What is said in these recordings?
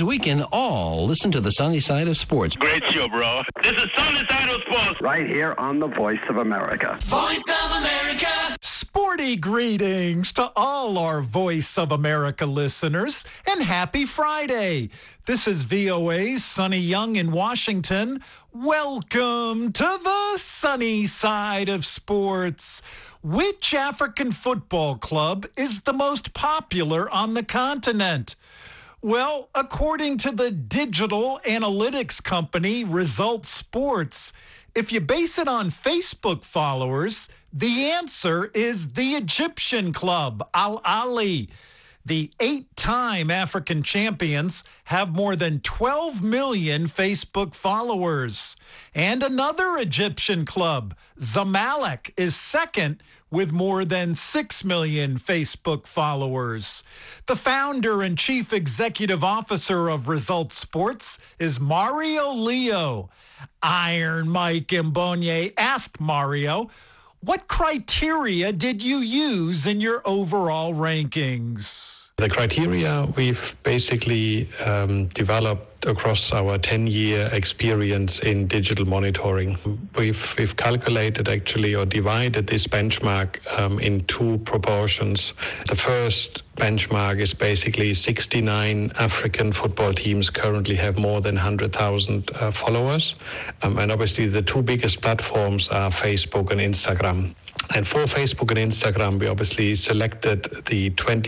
because we can all listen to the sunny side of sports. Great show, bro. This is Sunny Side of Sports. Right here on the Voice of America. Voice of America. Sporty greetings to all our Voice of America listeners, and happy Friday. This is VOA's Sonny Young in Washington. Welcome to the sunny side of sports. Which African football club is the most popular on the continent? Well, according to the digital analytics company Result Sports, if you base it on Facebook followers, the answer is the Egyptian club, Al Ahly. The 8-time African champions have more than 12 million Facebook followers. And another Egyptian club, Zamalek, is second with more than 6 million Facebook followers. The founder and chief executive officer of Result Sports is Mario Leo. Iron Mike Mbonye asked Mario, what criteria did you use in your overall rankings? The criteria we've basically developed across our 10-year experience in digital monitoring. We've calculated actually or divided this benchmark in two proportions. The first benchmark is basically 69 African football teams currently have more than 100,000 followers. And obviously the two biggest platforms are Facebook and Instagram. And for Facebook and Instagram, we obviously selected the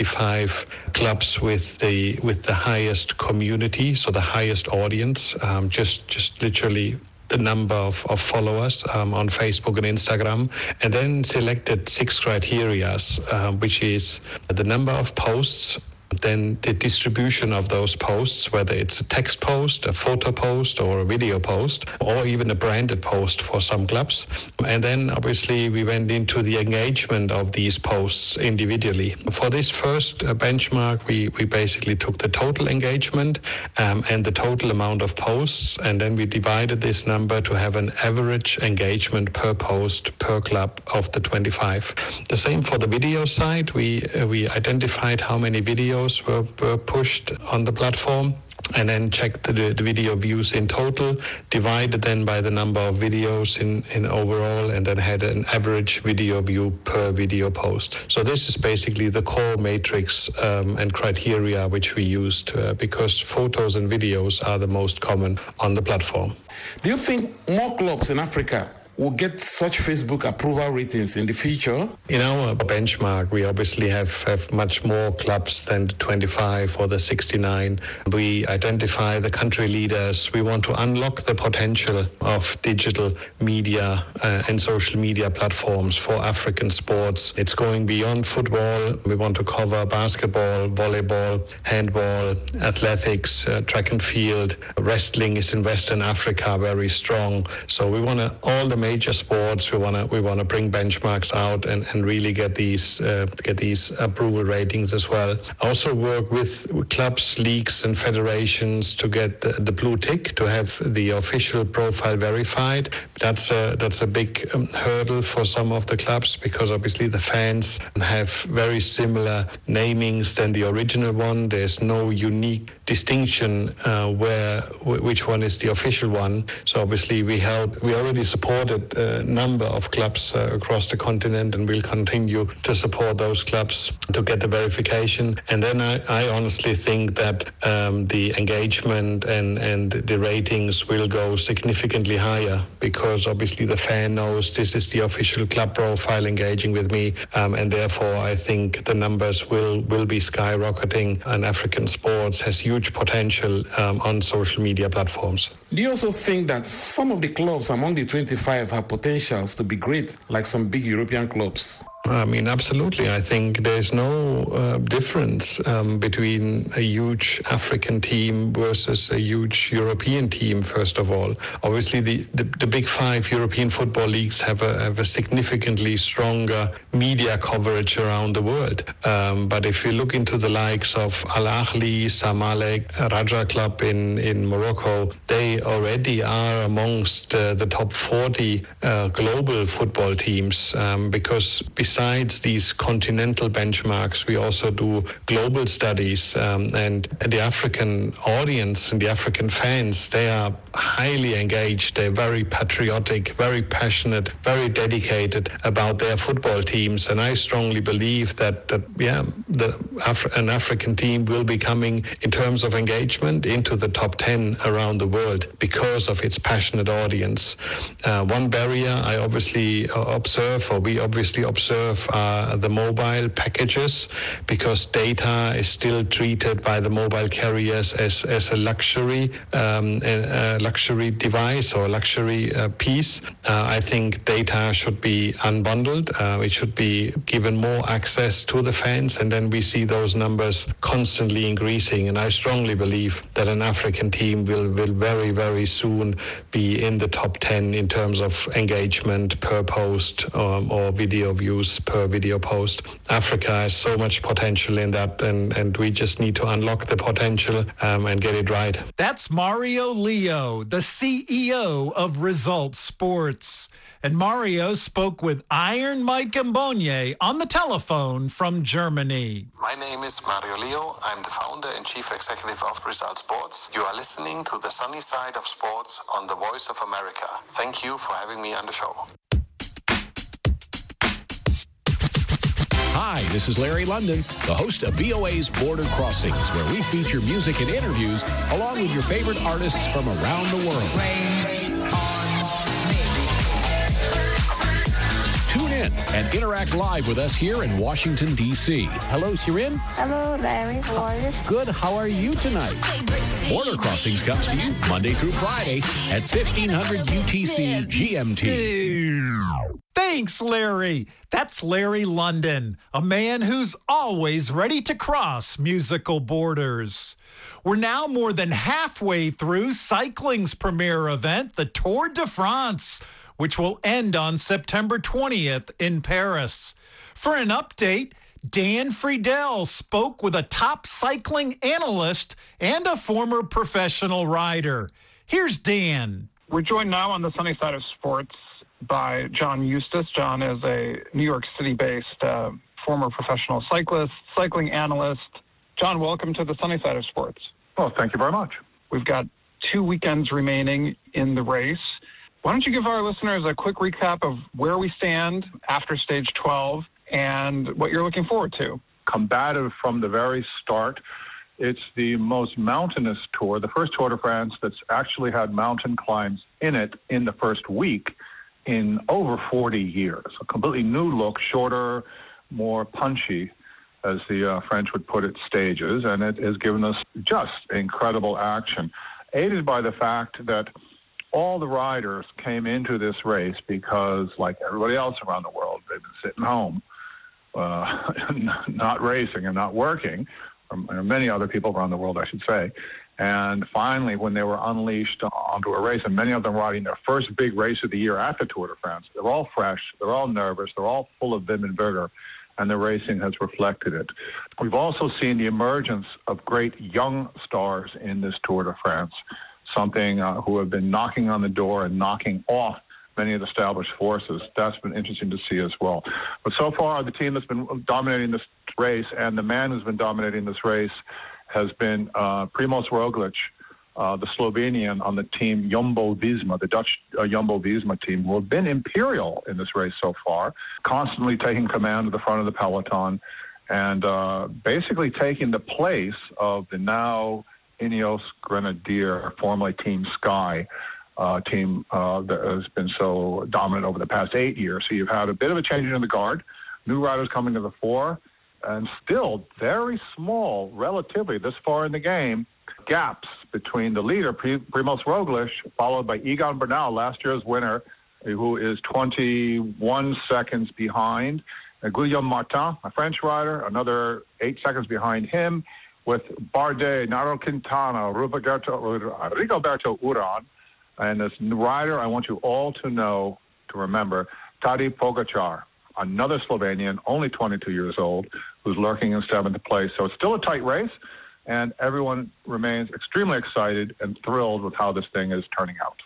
25 clubs with the highest community, so the highest audience, just literally the number of followers on Facebook and Instagram, and then selected 6 criteria, which is the number of posts, then the distribution of those posts, whether it's a text post, a photo post, or a video post, or even a branded post for some clubs. And then obviously we went into the engagement of these posts individually. For this first benchmark, we basically took the total engagement and the total amount of posts, and then we divided this number to have an average engagement per post per club of the 25. The same for the video side. We identified how many videos were pushed on the platform, and then checked the video views in total, divided then by the number of videos in overall, and then had an average video view per video post. So this is basically the core matrix and criteria which we used because photos and videos are the most common on the platform. Do you think more clubs in Africa will get such Facebook approval ratings in the future? In our benchmark, we obviously have much more clubs than the 25 or the 69. We identify the country leaders. We want to unlock the potential of digital media and social media platforms for African sports. It's going beyond football. We want to cover basketball, volleyball, handball, athletics, track and field. Wrestling is in Western Africa very strong. So we want to all the major sports. We want to bring benchmarks out and really get these approval ratings as well. Also work with clubs, leagues, and federations to get the blue tick, to have the official profile verified. That's a big hurdle for some of the clubs because obviously the fans have very similar namings than the original one. There's no unique distinction which one is the official one. So obviously we already supported a number of clubs across the continent, and we'll continue to support those clubs to get the verification. And then I honestly think that the engagement and the ratings will go significantly higher because obviously the fan knows this is the official club profile engaging with me, and therefore I think the numbers will be skyrocketing, and African sports has huge potential on social media platforms. Do you also think that some of the clubs among the 25 have potentials to be great, like some big European clubs? I mean, absolutely. I think there's no difference between a huge African team versus a huge European team, first of all. Obviously, the big 5 European football leagues have a significantly stronger media coverage around the world. But if you look into the likes of Al Ahly, Zamalek, Raja Club in Morocco, they already are amongst the top 40 global football teams because besides these continental benchmarks, we also do global studies, and the African audience and the African fans, they are highly engaged. They're very patriotic, very passionate, very dedicated about their football teams. And I strongly believe that an African team will be coming, in terms of engagement, into the top 10 around the world because of its passionate audience. One barrier I obviously we obviously observe the mobile packages, because data is still treated by the mobile carriers as a luxury device or luxury piece. I think data should be unbundled. It should be given more access to the fans, and then we see those numbers constantly increasing. And I strongly believe that an African team will very, very soon be in the top 10 in terms of engagement per post or video views per video post. Africa has so much potential in that, and we just need to unlock the potential and get it right. That's Mario Leo, the CEO of Result Sports. And Mario spoke with Iron Mike Mbonye on the telephone from Germany. My name is Mario Leo. I'm the founder and chief executive of Result Sports. You are listening to the sunny side of sports on the Voice of America. Thank you for having me on the show. Hi, this is Larry London, the host of VOA's Border Crossings, where we feature music and interviews along with your favorite artists from around the world. Tune in and interact live with us here in Washington, D.C. Hello, Shirin. Hello, Larry. How are you? Good. How are you tonight? Border Crossings comes to you Monday through Friday at 1500 UTC GMT. Thanks, Larry. That's Larry London, a man who's always ready to cross musical borders. We're now more than halfway through cycling's premier event, the Tour de France, which will end on September 20th in Paris. For an update, Dan Friedel spoke with a top cycling analyst and a former professional rider. Here's Dan. We're joined now on the sunny side of sports by John Eustace. John is a New York City-based former professional cyclist, cycling analyst. John, welcome to the sunny side of sports. Well, thank you very much. We've got 2 weekends remaining in the race. Why don't you give our listeners a quick recap of where we stand after stage 12 and what you're looking forward to? Combative from the very start. It's the most mountainous tour, the first Tour de France that's actually had mountain climbs in it in the first week in over 40 years. A completely new look, shorter, more punchy, as the French would put it, stages, and it has given us just incredible action, aided by the fact that all the riders came into this race because, like everybody else around the world, they've been sitting home, not racing and not working, or many other people around the world, I should say. And finally, when they were unleashed onto a race, and many of them riding their first big race of the year at the Tour de France, they're all fresh, they're all nervous, they're all full of vim and vigor, and the racing has reflected it. We've also seen the emergence of great young stars in this Tour de France, something who have been knocking on the door and knocking off many of the established forces. That's been interesting to see as well. But so far, the team that's been dominating this race, and the man who's been dominating this race, has been Primoz Roglic, the Slovenian on the team Jumbo-Visma, the Dutch Jumbo-Visma team, who have been imperial in this race so far, constantly taking command of the front of the peloton and basically taking the place of the now Ineos Grenadier, formerly Team Sky, team that has been so dominant over the past 8 years. So you've had a bit of a change in the guard, new riders coming to the fore, and still very small, relatively, this far in the game, gaps between the leader, Primoz Roglic, followed by Egan Bernal, last year's winner, who is 21 seconds behind. Guillaume Martin, a French rider, another 8 seconds behind him, with Bardet, Nairo Quintana, Rigoberto Urán, and this rider I want you all to know, to remember, Tadej Pogačar, another Slovenian, only 22 years old, who's lurking in 7th place. So it's still a tight race, and everyone remains extremely excited and thrilled with how this thing is turning out.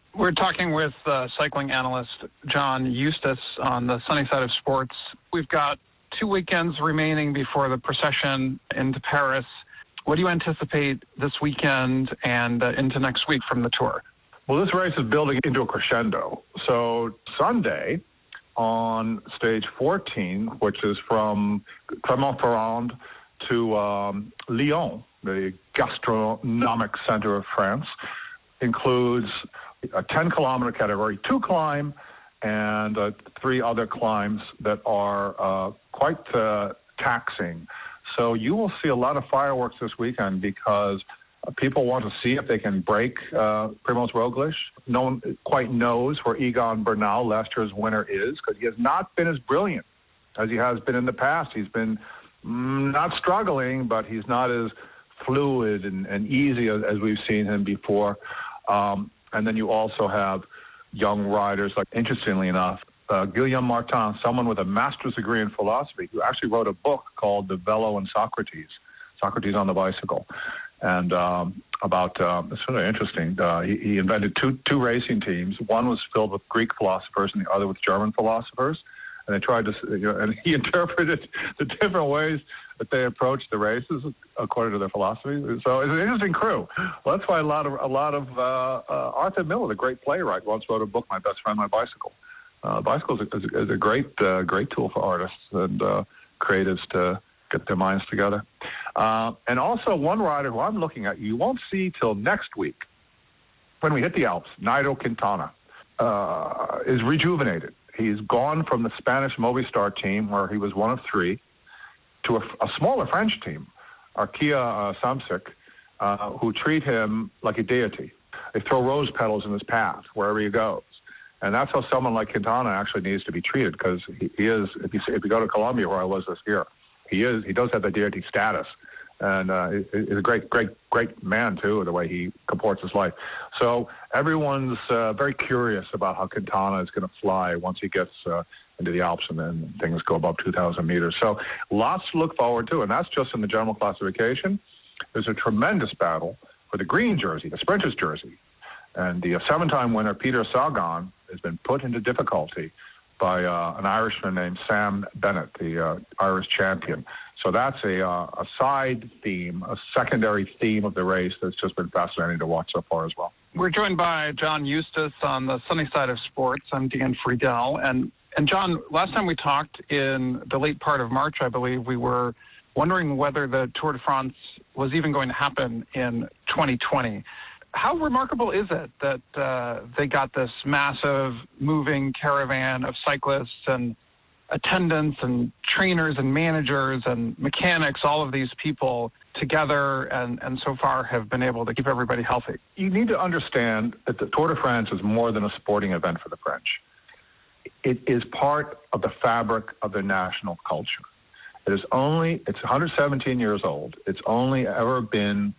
We're talking with cycling analyst John Eustace on the sunny side of sports. We've got 2 weekends remaining before the procession into Paris. What do you anticipate this weekend and into next week from the Tour? Well, this race is building into a crescendo. So Sunday on stage 14, which is from Clermont-Ferrand to Lyon, the gastronomic center of France, includes a 10-kilometer category, 2 climb, and 3 other climbs that are quite taxing. So you will see a lot of fireworks this weekend because people want to see if they can break Primož Roglič. No one quite knows where Egan Bernal, last year's winner, is because he has not been as brilliant as he has been in the past. He's been not struggling, but he's not as fluid and easy as we've seen him before. And then you also have young riders, like, interestingly enough, Guillaume Martin, someone with a master's degree in philosophy, who actually wrote a book called The Velo and Socrates on the Bicycle. And it's sort of interesting. He invented two racing teams. One was filled with Greek philosophers and the other with German philosophers. And they tried to, and he interpreted the different ways that they approached the races according to their philosophy. So it's an interesting crew. Well, that's why a lot of Arthur Miller, the great playwright, once wrote a book, My Best Friend, My Bicycle. Bicycle is a great tool for artists and creatives to get their minds together. And also one rider who I'm looking at, you won't see till next week when we hit the Alps, Nairo Quintana, is rejuvenated. He's gone from the Spanish Movistar team, where he was one of 3, to a smaller French team, Arkea Samsic, who treat him like a deity. They throw rose petals in his path wherever he goes. And that's how someone like Quintana actually needs to be treated, because he is, if you go to Colombia, where I was this year, he does have the deity status. And he's a great man, too, the way he comports his life. So everyone's very curious about how Quintana is going to fly once he gets into the Alps and then things go above 2,000 meters. So lots to look forward to, and that's just in the general classification. There's a tremendous battle for the green jersey, the sprinter's jersey. And the 7-time winner, Peter Sagan, has been put into difficulty by an Irishman named Sam Bennett, the Irish champion. So that's a side theme, a secondary theme of the race that's just been fascinating to watch so far as well. We're joined by John Eustace on the sunny side of sports. I'm Dan Friedel. And John, last time we talked in the late part of March, I believe, we were wondering whether the Tour de France was even going to happen in 2020. How remarkable is it that they got this massive moving caravan of cyclists and attendants and trainers and managers and mechanics, all of these people together, and so far have been able to keep everybody healthy? You need to understand that the Tour de France is more than a sporting event for the French. It is part of the fabric of their national culture. It's 117 years old. It's only ever been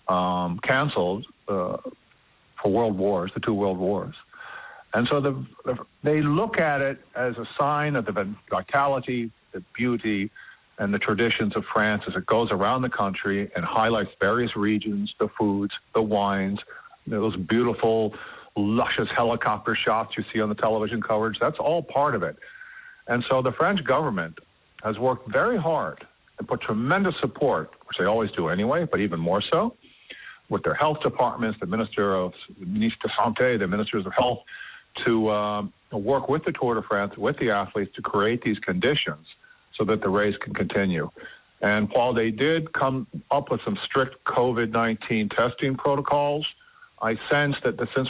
canceled for world wars, the 2 world wars. And so they look at it as a sign of the vitality, the beauty, and the traditions of France as it goes around the country and highlights various regions, the foods, the wines, those beautiful, luscious helicopter shots you see on the television coverage. That's all part of it. And so the French government has worked very hard and put tremendous support, which they always do anyway, but even more so, with their health departments, the Ministre de Santé, the Ministers of Health, to work with the Tour de France, with the athletes, to create these conditions so that the race can continue. And while they did come up with some strict COVID-19 testing protocols, I sense that since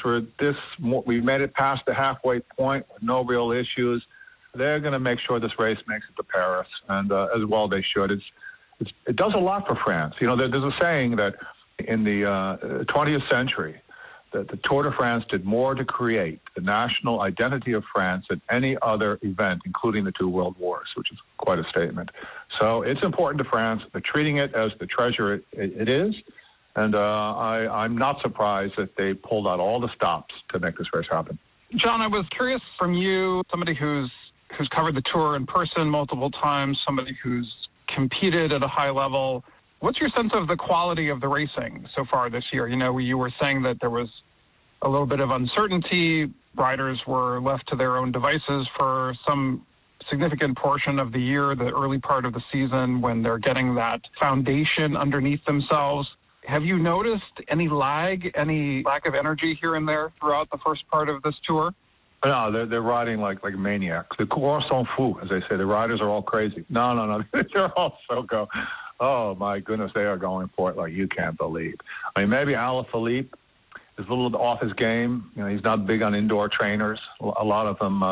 we made it past the halfway point with no real issues, they're going to make sure this race makes it to Paris, and as well they should. It does a lot for France. You know, there's a saying that in the 20th century, that the Tour de France did more to create the national identity of France than any other event, including the 2 world wars, which is quite a statement. So it's important to France. They're treating it as the treasure it is. And I'm not surprised that they pulled out all the stops to make this race happen. John, I was curious from you, somebody who's covered the Tour in person multiple times, somebody who's competed at a high level. What's your sense of the quality of the racing so far this year? You know, you were saying that there was a little bit of uncertainty. Riders were left to their own devices for some significant portion of the year, the early part of the season, when they're getting that foundation underneath themselves. Have you noticed any lag, any lack of energy here and there throughout the first part of this tour? No, they're riding like maniacs. The coureurs s'en fout, as they say. The riders are all crazy. No. They're all so go. Oh, my goodness, they are going for it like you can't believe. I mean, maybe Alaphilippe is a little off his game. You know, he's not big on indoor trainers. A lot of them,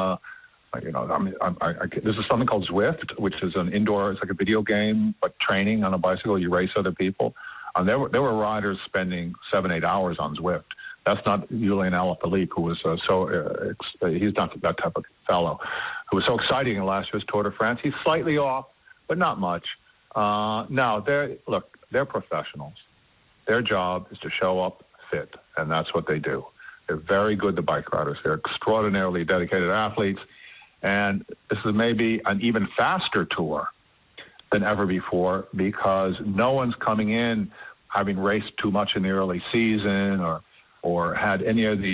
this is something called Zwift, which is an indoor, it's like a video game, but training on a bicycle. You race other people. And there were riders spending 7-8 hours on Zwift. That's not Julian Alaphilippe, who was he's not that type of fellow, who was so exciting in last year's Tour de France. He's slightly off, but not much. They're professionals. Their job is to show up fit, and that's what they do. They're very good, the bike riders. They're extraordinarily dedicated athletes, and this is maybe an even faster tour than ever before because no one's coming in having raced too much in the early season or had any of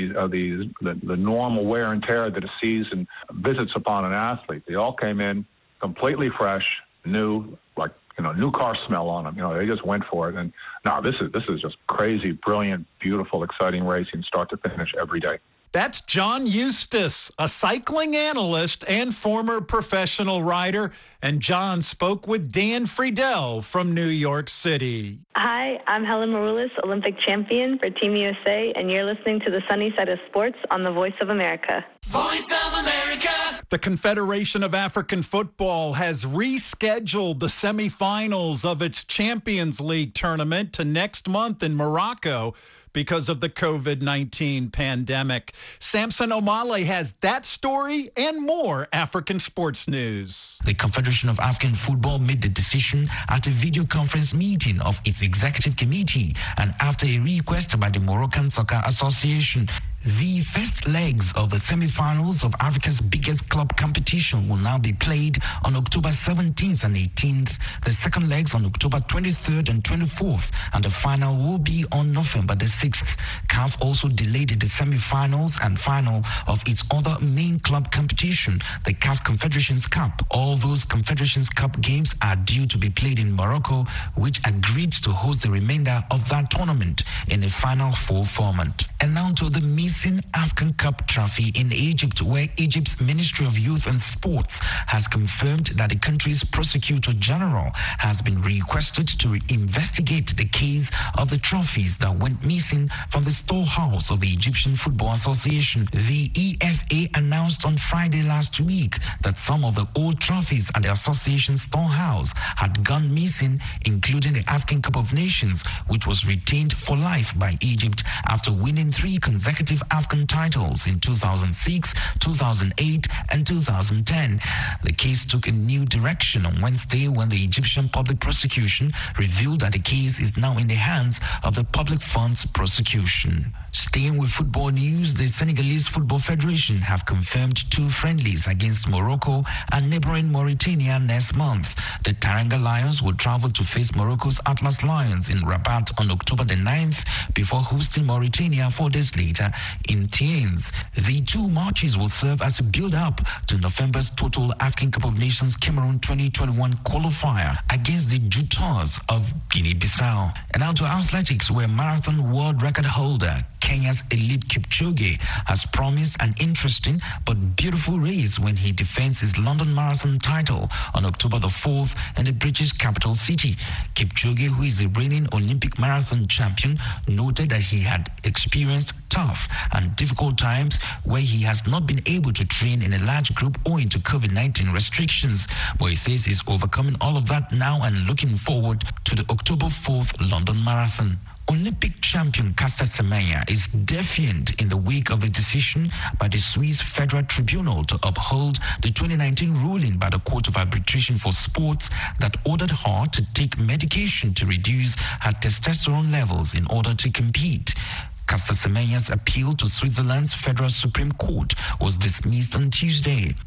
the normal wear and tear that a season visits upon an athlete. They all came in completely fresh, new, like, new car smell on them. They just went for it. And now this is just crazy, brilliant, beautiful, exciting racing start to finish every day. That's John Eustace, a cycling analyst and former professional rider. And John spoke with Dan Friedel from New York City. Hi, I'm Helen Maroulis, Olympic champion for Team USA, and you're listening to the Sunny Side of Sports on the Voice of America. Voice of America! The Confederation of African Football has rescheduled the semifinals of its Champions League tournament to next month in Morocco because of the COVID-19 pandemic. Samson Omale has that story and more African sports news. The Confederation of African Football made the decision at a video conference meeting of its executive committee and after a request by the Moroccan Soccer Association. The first legs of the semi-finals of Africa's biggest club competition will now be played on October 17th and 18th, the second legs on October 23rd and 24th, and the final will be on November the 6th. CAF also delayed the semi-finals and final of its other main club competition, the CAF Confederations Cup. All those Confederations Cup games are due to be played in Morocco, which agreed to host the remainder of that tournament in a Final Four format. And now to the missing African Cup trophy in Egypt, where Egypt's Ministry of Youth and Sports has confirmed that the country's Prosecutor General has been requested to investigate the case of the trophies that went missing from the storehouse of the Egyptian Football Association. The EFA announced on Friday last week that some of the old trophies at the association's storehouse had gone missing, including the African Cup of Nations, which was retained for life by Egypt after winning 3 consecutive African titles in 2006, 2008, and 2010. The case took a new direction on Wednesday when the Egyptian Public Prosecution revealed that the case is now in the hands of the Public Funds Prosecution. Staying with football news, the Senegalese Football Federation have confirmed 2 friendlies against Morocco and neighboring Mauritania next month. The Taranga Lions will travel to face Morocco's Atlas Lions in Rabat on October the 9th before hosting Mauritania 4 days later in Tienz. The 2 matches will serve as a build-up to November's Total African Cup of Nations Cameroon 2021 qualifier against the Jutors of Guinea-Bissau. And now to athletics, where marathon world record holder Kenya's Eliud Kipchoge has promised an interesting but beautiful race when he defends his London Marathon title on October the 4th in the British capital city. Kipchoge, who is the reigning Olympic marathon champion, noted that he had experienced tough and difficult times where he has not been able to train in a large group owing to COVID-19 restrictions. But he says he's overcoming all of that now and looking forward to the October 4th London Marathon. Olympic champion Caster Semenya is defiant in the wake of the decision by the Swiss Federal Tribunal to uphold the 2019 ruling by the Court of Arbitration for Sports that ordered her to take medication to reduce her testosterone levels in order to compete. Caster Semenya's appeal to Switzerland's Federal Supreme Court was dismissed on Tuesday.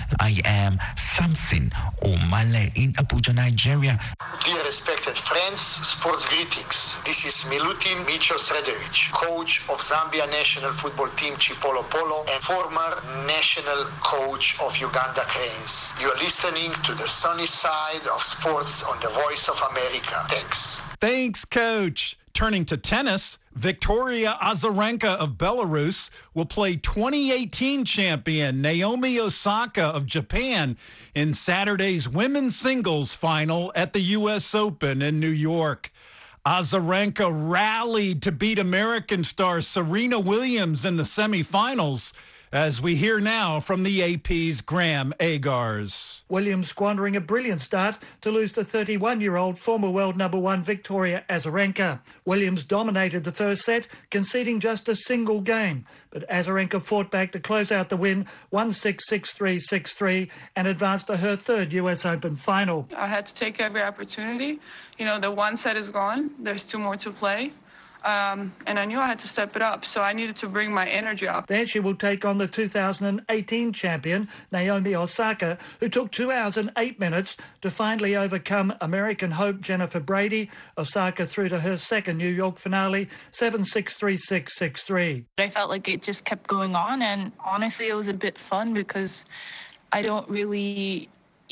I am Samson Omale in Abuja, Nigeria. Dear respected friends, sports greetings. This is Milutin Micho Sredovic, coach of Zambia national football team Chipolo Polo and former national coach of Uganda Cranes. You are listening to the sunny side of sports on the Voice of America. Thanks. Thanks, Coach. Turning to tennis, Victoria Azarenka of Belarus will play 2018 champion Naomi Osaka of Japan in Saturday's women's singles final at the U.S. Open in New York. Azarenka rallied to beat American star Serena Williams in the semifinals, as we hear now from the AP's Graham Agars. Williams squandering a brilliant start to lose to 31-year-old former world number one Victoria Azarenka. Williams dominated the first set, conceding just a single game. But Azarenka fought back to close out the win, 1-6, 6-3, 6-3, and advanced to her third US Open final. I had to take every opportunity. The one set is gone. There's two more to play. And I knew I had to step it up, so I needed to bring my energy up. Then she will take on the 2018 champion, Naomi Osaka, who took 2 hours and 8 minutes to finally overcome American hope Jennifer Brady. Osaka through to her second New York finale, 7-6, 3-6, 6-3. I felt like it just kept going on, and honestly, it was a bit fun because I don't really,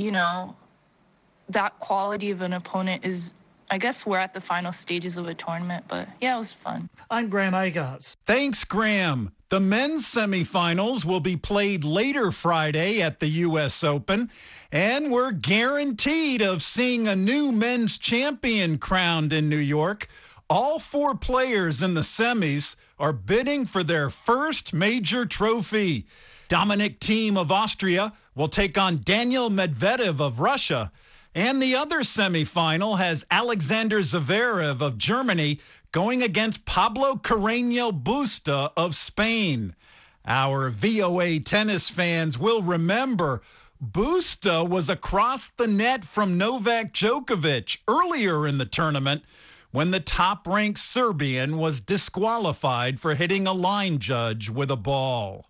that quality of an opponent is... I guess we're at the final stages of a tournament, but yeah, it was fun. I'm Graham Agars. Thanks, Graham. The men's semifinals will be played later Friday at the U.S. Open, and we're guaranteed of seeing a new men's champion crowned in New York. All 4 players in the semis are bidding for their first major trophy. Dominic Thiem of Austria will take on Daniil Medvedev of Russia. And the other semifinal has Alexander Zverev of Germany going against Pablo Carreño Busta of Spain. Our VOA tennis fans will remember Busta was across the net from Novak Djokovic earlier in the tournament when the top-ranked Serbian was disqualified for hitting a line judge with a ball.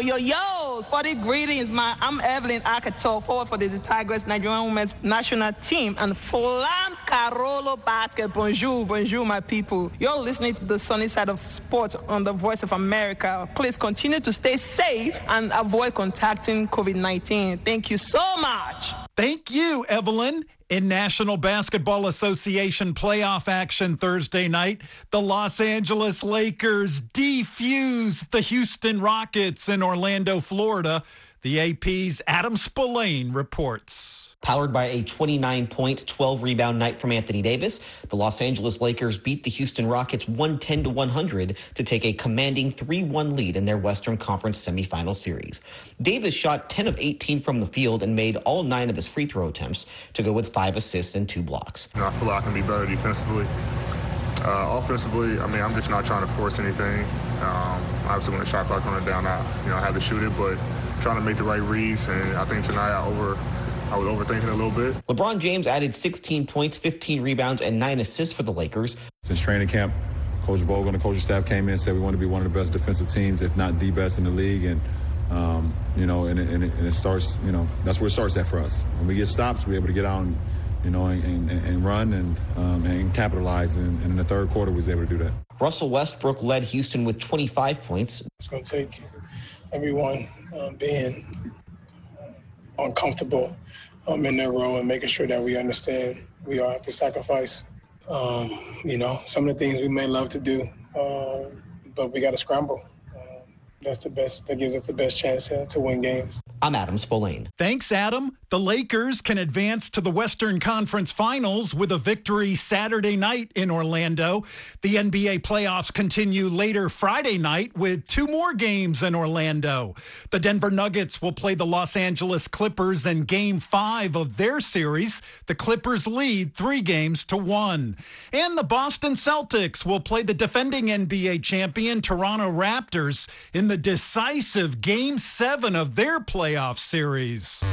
Yo, sporty greetings, man. I'm Evelyn Akato, forward for the Tigers Nigerian women's national team, and Flams Carolo Basket. Bonjour, my people. You're listening to the sunny side of sports on the Voice of America. Please continue to stay safe and avoid contacting COVID-19. Thank you so much. Thank you, Evelyn. In National Basketball Association playoff action Thursday night, the Los Angeles Lakers defused the Houston Rockets in Orlando, Florida. The AP's Adam Spillane reports. Powered by a 29-point, 12-rebound night from Anthony Davis, the Los Angeles Lakers beat the Houston Rockets 110-100 to take a commanding 3-1 lead in their Western Conference semifinal series. Davis shot 10 of 18 from the field and made all 9 of his free throw attempts to go with 5 assists and 2 blocks. I feel like I can be better defensively. Offensively, I'm just not trying to force anything. Obviously, when the shot clock's running down, I have to shoot it, but trying to make the right reads. And I think tonight I was overthinking a little bit. LeBron James added 16 points, 15 rebounds, and 9 assists for the Lakers. Since training camp, Coach Vogel and the coaching staff came in and said we want to be one of the best defensive teams, if not the best in the league. And, it starts, that's where it starts at for us. When we get stops, we're able to get out and run and capitalize. And in the third quarter, we was able to do that. Russell Westbrook led Houston with 25 points. It's going to take everyone being uncomfortable in their role and making sure that we understand we all have to sacrifice. Some of the things we may love to do, but we got to scramble. That's the best. That gives us the best chance to win games. I'm Adam Spillane. Thanks, Adam. The Lakers can advance to the Western Conference Finals with a victory Saturday night in Orlando. The NBA playoffs continue later Friday night with 2 more games in Orlando. The Denver Nuggets will play the Los Angeles Clippers in Game 5 of their series. The Clippers lead 3-1. And the Boston Celtics will play the defending NBA champion Toronto Raptors in the decisive Game 7 of their playoff series.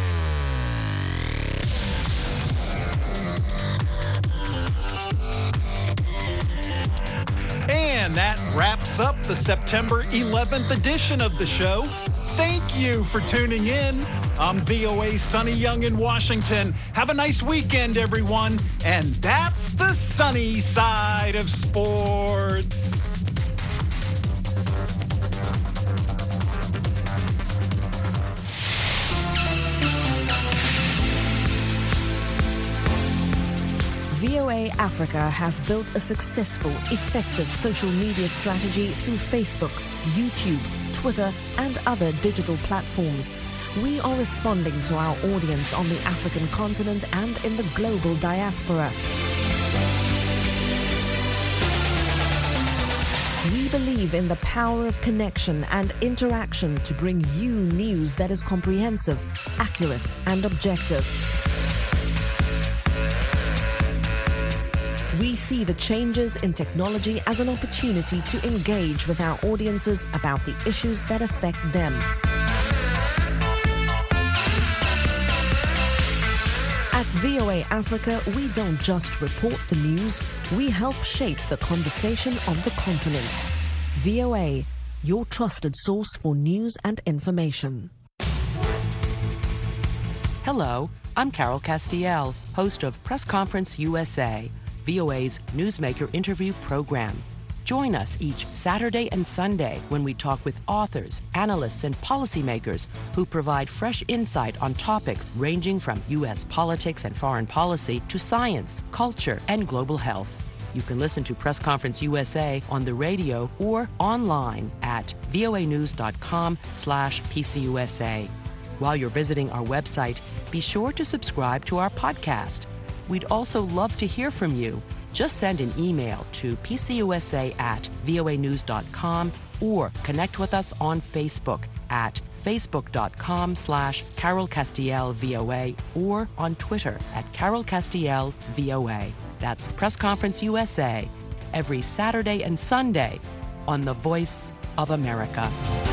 And that wraps up the September 11th edition of the show. thank you for tuning in. I'm VOA Sonny Young in Washington. Have a nice weekend, everyone. And that's the sunny side of sports. VOA Africa has built a successful, effective social media strategy through Facebook, YouTube, Twitter, and other digital platforms. We are responding to our audience on the African continent and in the global diaspora. We believe in the power of connection and interaction to bring you news that is comprehensive, accurate, and objective. We see the changes in technology as an opportunity to engage with our audiences about the issues that affect them. At VOA Africa, we don't just report the news, we help shape the conversation on the continent. VOA, your trusted source for news and information. Hello, I'm Carol Castiel, host of Press Conference USA, VOA's Newsmaker interview program. Join us each Saturday and Sunday when we talk with authors, analysts, and policymakers who provide fresh insight on topics ranging from U.S. politics and foreign policy to science, culture, and global health. You can listen to Press Conference USA on the radio or online at voanews.com/PCUSA. While you're visiting our website, be sure to subscribe to our podcast. We'd also love to hear from you. Just send an email to pcusa@voanews.com or connect with us on Facebook at facebook.com/Carol Castiel VOA or on Twitter at Carol Castiel VOA. That's Press Conference USA every Saturday and Sunday on the Voice of America.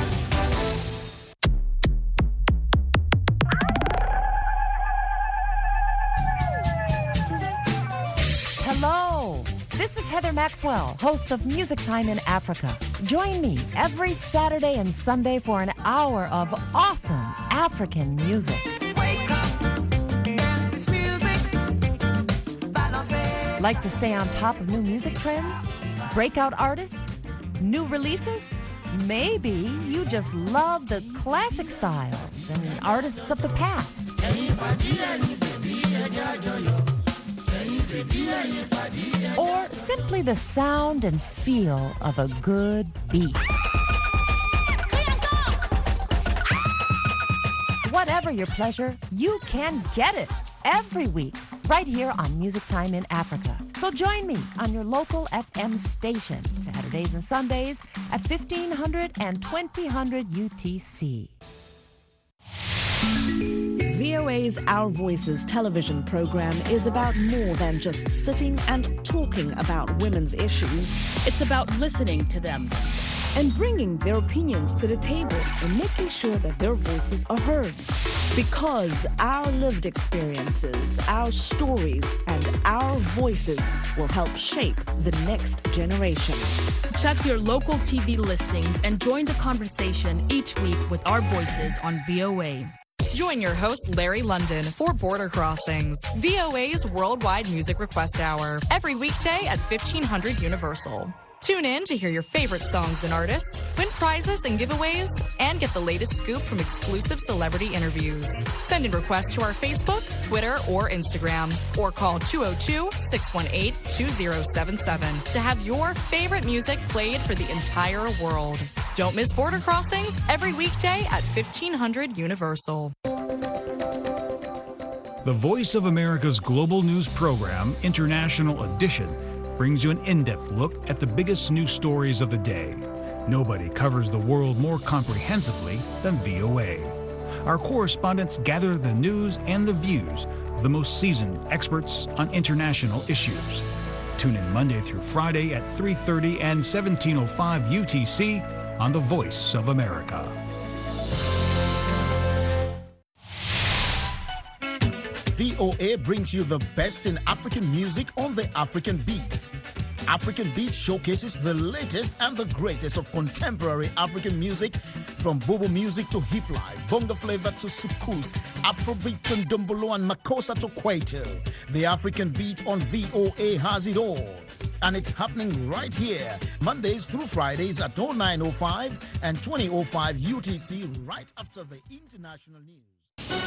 Hello, this is Heather Maxwell, host of Music Time in Africa. Join me every Saturday and Sunday for an hour of awesome African music. Wake up, dance this music, balance. Like to stay on top of new music trends? Breakout artists? New releases? Maybe you just love the classic styles and artists of the past. Or simply the sound and feel of a good beat. Whatever your pleasure, you can get it every week right here on Music Time in Africa. So join me on your local FM station Saturdays and Sundays at 1500 and 2000 UTC. VOA's Our Voices television program is about more than just sitting and talking about women's issues. It's about listening to them and bringing their opinions to the table and making sure that their voices are heard. Because our lived experiences, our stories, and our voices will help shape the next generation. Check your local TV listings and join the conversation each week with our voices on VOA. Join your host, Larry London, for Border Crossings, VOA's worldwide music request hour, every weekday at 1500 Universal. Tune in to hear your favorite songs and artists, win prizes and giveaways, and get the latest scoop from exclusive celebrity interviews. Send in requests to our Facebook, Twitter, or Instagram, or call 202-618-2077 to have your favorite music played for the entire world. Don't miss Border Crossings every weekday at 1500 Universal. The Voice of America's global news program, International Edition, brings you an in-depth look at the biggest news stories of the day. Nobody covers the world more comprehensively than VOA. Our correspondents gather the news and the views of the most seasoned experts on international issues. Tune in Monday through Friday at 3:30 and 17:05 UTC on The Voice of America. VOA brings you the best in African music on the African beat. African Beat showcases the latest and the greatest of contemporary African music, from Bobo music to hip life, bongo flavor to soukous, Afrobeat to Ndombolo and Makossa to Kwaito. The African Beat on VOA has it all. And it's happening right here, Mondays through Fridays at 09:05 and 20:05 UTC, right after the international news.